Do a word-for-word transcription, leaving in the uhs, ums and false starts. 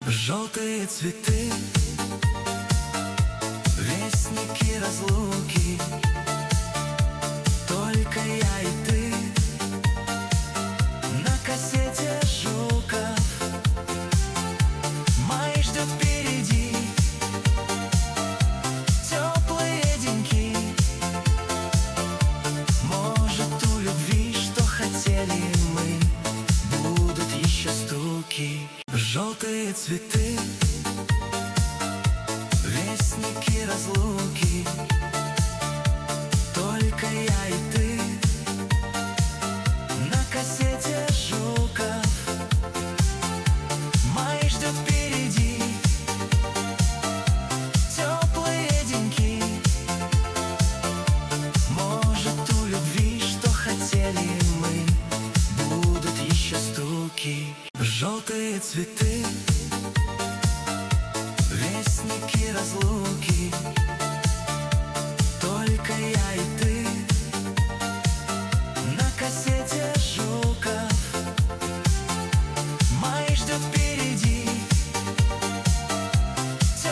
Желтые цветы, вестники разлуки, только я и ты. На кассете Жуков май ждет впереди. Теплые деньки, может, у любви, что хотели мы, будут еще стуки. Желтые цветы, вестники разлуки.